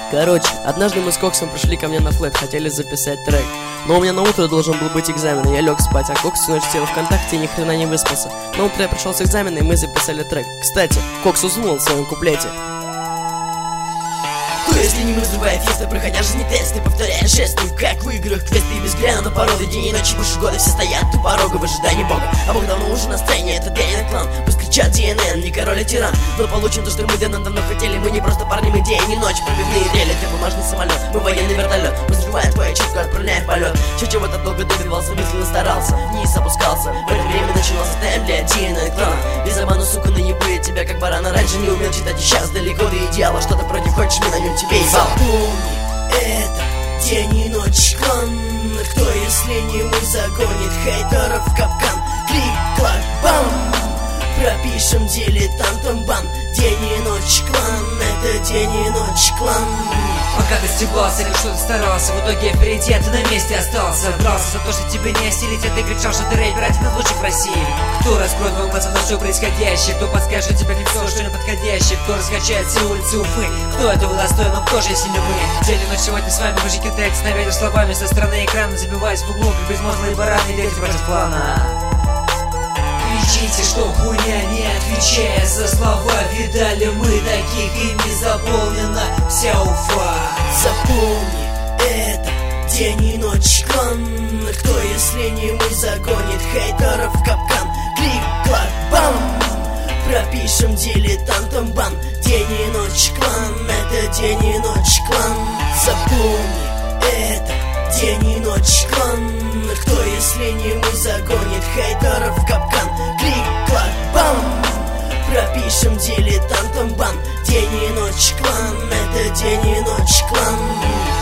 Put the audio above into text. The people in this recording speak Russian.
Короче, однажды мы с Коксом пришли ко мне на флэт, хотели записать трек. Но у меня на утро должен был быть экзамен, и я лег спать, а Кокс всю ночь сел ВКонтакте и ни хрена не выспался. На утро я пришел с экзамена, и мы записали трек. Кстати, Кокс уснул в своем куплете. Кто если не вызывает феста, проходя жизни тесты, повторяя жесты, как в играх квесты и без гляна породы. День и ночи выше года все стоят у порога в ожидании бога. А бог давно уже на сцене, это DNA клан. Пусть кричат DNN, не король, а тиран. Но получим то, что мы давно хотели. Мы не просто парни, мы день и ночь. Пробивные рели, ты бумажный самолет, мы военный вертолет. Мы взрываем твою чутку, отправляем в полет. Чего-то долго добивался, мысленно старался, вниз опускался. В это время начинался темп для DNA клана. Без обмана, сука, ныне будет тебя как барана. Раньше не умел читать, и сейчас далеко до идеала. Что-то против хочешь, мы на нем тебе и бал. Запомни, это день и ночь клан. Кто, если не мы, загонит хейтеров в капкан. Клик-клак, бам! Пропишем дилетантом бан. День и ночь клан, это день и ночь клан. Пока ты стебался или что-то старался, в итоге впереди ты на месте остался. Брался за то, что тебе не осилить, а ты кричал, что ты рэпер, один из лучших в России. Кто раскроет вам глаза на все происходящее? Кто подскажет тебе лицо, что неподходящее? Кто раскачает все улицы Уфы? Кто этого достоин, но кто же, если не мы? День и ночь сегодня с вами, вы же китаетесь на ветер словами. Со стороны экрана забиваясь в углу, как безмозглые бараны, дети против клана. Кричите, что хуйня, не отвечая за слова. Видали мы таких, ими заполнена вся Уфа. Запомни, это день и ночь клан. Кто, если не мы, загонит хейтеров в капкан. Клик-клак, бам! Пропишем дилетантом бан. День и ночь клан, это день и ночь клан. Запомни, это день и ночь клан. Кто, если не мы, загонит хейтеров в капкан. Клик-клак, бам! Пропишем дилетантом бан. День и ночь клан, это день и ночь клан.